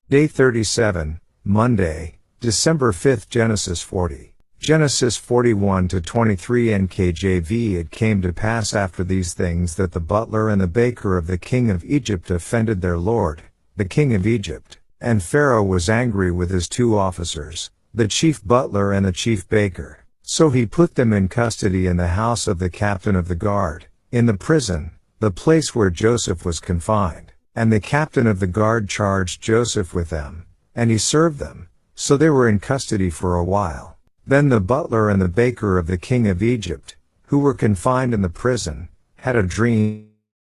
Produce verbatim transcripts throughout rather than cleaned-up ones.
Day thirty-seven, Monday, December fifth. Genesis forty. Genesis forty-one to twenty-three N K J V. It came to pass after these things that the butler and the baker of the king of Egypt offended their lord, the king of Egypt. And Pharaoh was angry with his two officers, the chief butler and the chief baker. So he put them in custody in the house of the captain of the guard, in the prison, the place where Joseph was confined. And the captain of the guard charged Joseph with them, and he served them. So they were in custody for a while. Then the butler and the baker of the king of Egypt, who were confined in the prison, had a dream,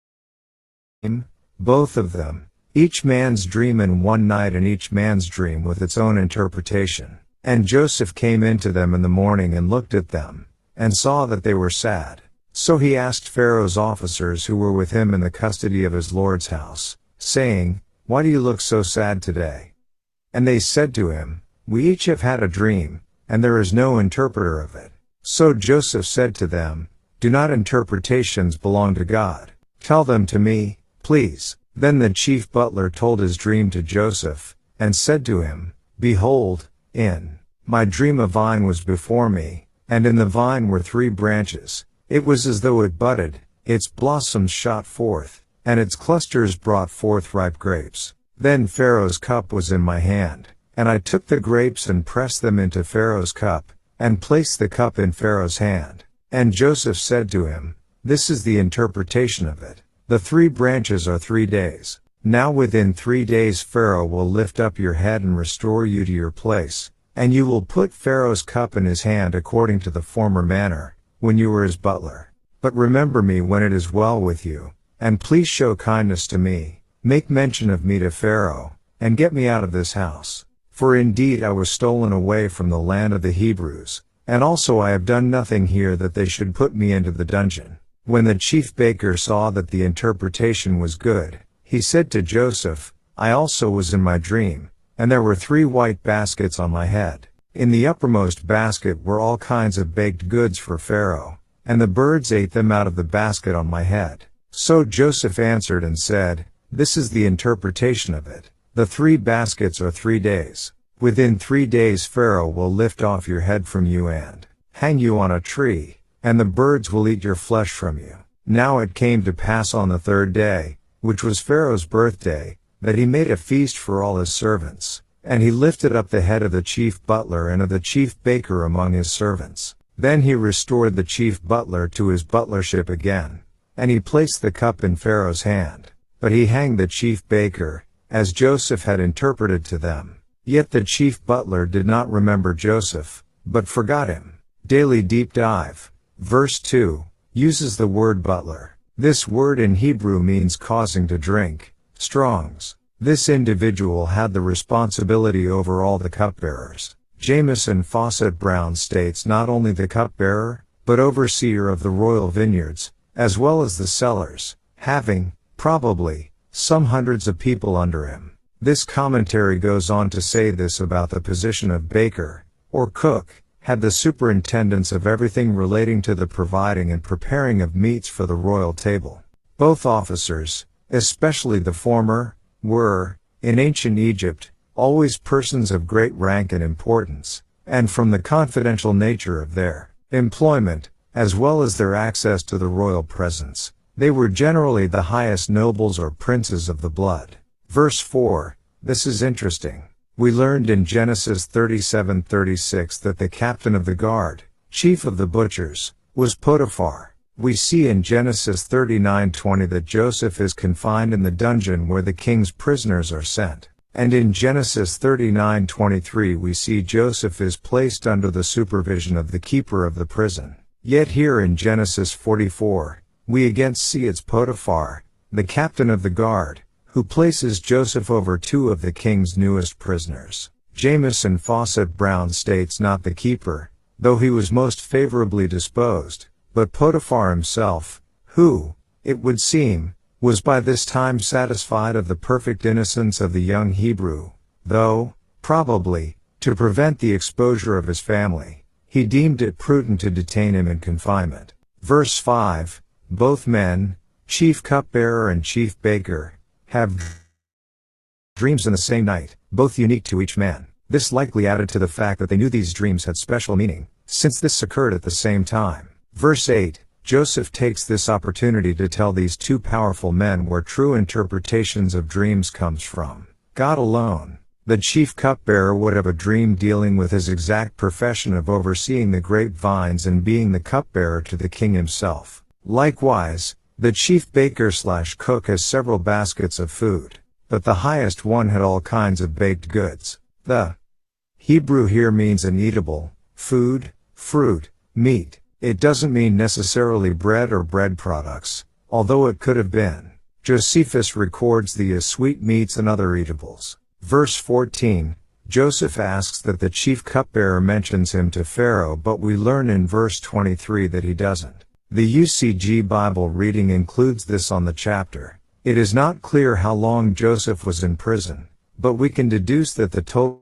both of them, each man's dream in one night and each man's dream with its own interpretation. And Joseph came into them in the morning and looked at them, and saw that they were sad. So he asked Pharaoh's officers who were with him in the custody of his lord's house, saying, "Why do you look so sad today?" And they said to him, "We each have had a dream, and there is no interpreter of it." So Joseph said to them, "Do not interpretations belong to God? Tell them to me, please." Then the chief butler told his dream to Joseph, and said to him, "Behold, in my dream a vine was before me, and in the vine were three branches. It was as though it budded, its blossoms shot forth, and its clusters brought forth ripe grapes. Then Pharaoh's cup was in my hand, and I took the grapes and pressed them into Pharaoh's cup, and placed the cup in Pharaoh's hand." And Joseph said to him, "This is the interpretation of it. The three branches are three days. Now within three days Pharaoh will lift up your head and restore you to your place, and you will put Pharaoh's cup in his hand according to the former manner, when you were his butler. But remember me when it is well with you, and please show kindness to me, make mention of me to Pharaoh, and get me out of this house. For indeed I was stolen away from the land of the Hebrews, and also I have done nothing here that they should put me into the dungeon." When the chief baker saw that the interpretation was good, he said to Joseph, "I also was in my dream, and there were three white baskets on my head. In the uppermost basket were all kinds of baked goods for Pharaoh, and the birds ate them out of the basket on my head." So Joseph answered and said, "This is the interpretation of it. The three baskets are three days. Within three days Pharaoh will lift off your head from you and hang you on a tree, and the birds will eat your flesh from you." Now it came to pass on the third day, which was Pharaoh's birthday, that he made a feast for all his servants. And he lifted up the head of the chief butler and of the chief baker among his servants. Then he restored the chief butler to his butlership again, and he placed the cup in Pharaoh's hand. But he hanged the chief baker, as Joseph had interpreted to them. Yet the chief butler did not remember Joseph, but forgot him. Daily Deep Dive. Verse two, uses the word butler. This word in Hebrew means causing to drink. Strong's. This individual had the responsibility over all the cupbearers. Jamieson Fawcett Brown states not only the cupbearer, but overseer of the royal vineyards, as well as the cellars, having, probably, some hundreds of people under him. This commentary goes on to say this about the position of baker, or cook, had the superintendence of everything relating to the providing and preparing of meats for the royal table. Both officers, especially the former, were, in ancient Egypt, always persons of great rank and importance, and from the confidential nature of their employment, as well as their access to the royal presence, they were generally the highest nobles or princes of the blood. Verse four, this is interesting. We learned in Genesis thirty-seven thirty-six that the captain of the guard, chief of the butchers, was Potiphar. We see in Genesis thirty-nine twenty that Joseph is confined in the dungeon where the king's prisoners are sent. And in Genesis thirty-nine twenty-three we see Joseph is placed under the supervision of the keeper of the prison. Yet here in Genesis forty-four, we again see it's Potiphar, the captain of the guard, who places Joseph over two of the king's newest prisoners. Jamieson Fawcett Brown states not the keeper, though he was most favorably disposed, but Potiphar himself, who, it would seem, was by this time satisfied of the perfect innocence of the young Hebrew, though, probably, to prevent the exposure of his family, he deemed it prudent to detain him in confinement. Verse five, both men, chief cupbearer and chief baker, have dreams in the same night, both unique to each man. This likely added to the fact that they knew these dreams had special meaning, since this occurred at the same time. Verse eight, Joseph takes this opportunity to tell these two powerful men where true interpretations of dreams comes from. God alone. The chief cupbearer would have a dream dealing with his exact profession of overseeing the grapevines and being the cupbearer to the king himself. Likewise, the chief baker slash cook has several baskets of food, but the highest one had all kinds of baked goods. The Hebrew here means an eatable, food, fruit, meat. It doesn't mean necessarily bread or bread products, although it could have been. Josephus records the as sweet meats and other eatables. Verse fourteen, Joseph asks that the chief cupbearer mentions him to Pharaoh, but we learn in verse twenty-three that he doesn't. The U C G Bible reading includes this on the chapter. It is not clear how long Joseph was in prison, but we can deduce that the total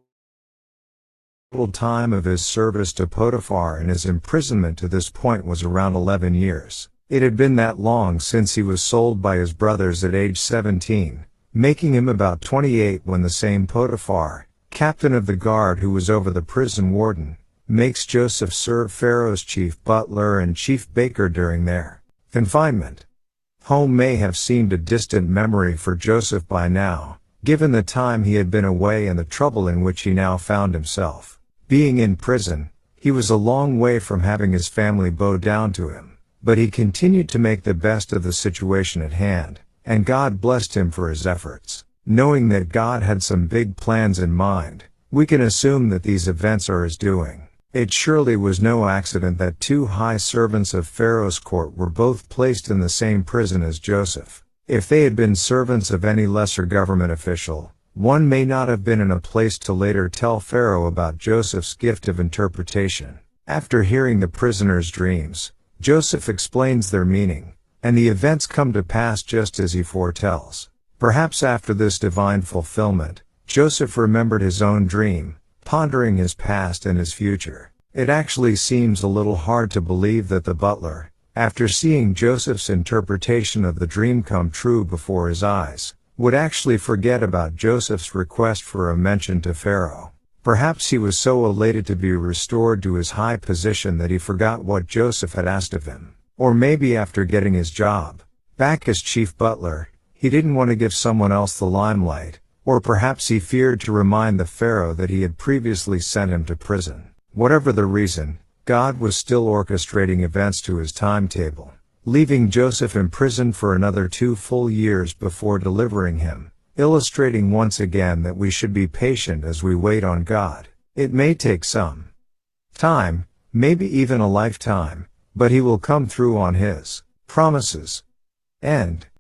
time of his service to Potiphar and his imprisonment to this point was around eleven years. It had been that long since he was sold by his brothers at age seventeen, making him about twenty-eight when the same Potiphar, captain of the guard who was over the prison warden, makes Joseph serve Pharaoh's chief butler and chief baker during their confinement. Home may have seemed a distant memory for Joseph by now, given the time he had been away and the trouble in which he now found himself. Being in prison, he was a long way from having his family bow down to him, but he continued to make the best of the situation at hand, and God blessed him for his efforts. Knowing that God had some big plans in mind, we can assume that these events are his doing. It surely was no accident that two high servants of Pharaoh's court were both placed in the same prison as Joseph. If they had been servants of any lesser government official, one may not have been in a place to later tell Pharaoh about Joseph's gift of interpretation. After hearing the prisoner's dreams, Joseph explains their meaning, and the events come to pass just as he foretells. Perhaps after this divine fulfillment, Joseph remembered his own dream, pondering his past and his future. It actually seems a little hard to believe that the butler, after seeing Joseph's interpretation of the dream come true before his eyes, would actually forget about Joseph's request for a mention to Pharaoh. Perhaps he was so elated to be restored to his high position that he forgot what Joseph had asked of him. Or maybe after getting his job back as chief butler, he didn't want to give someone else the limelight, or perhaps he feared to remind the Pharaoh that he had previously sent him to prison. Whatever the reason, God was still orchestrating events to his timetable, leaving Joseph imprisoned for another two full years before delivering him, illustrating once again that we should be patient as we wait on God. It may take some time, maybe even a lifetime, but he will come through on his promises. End.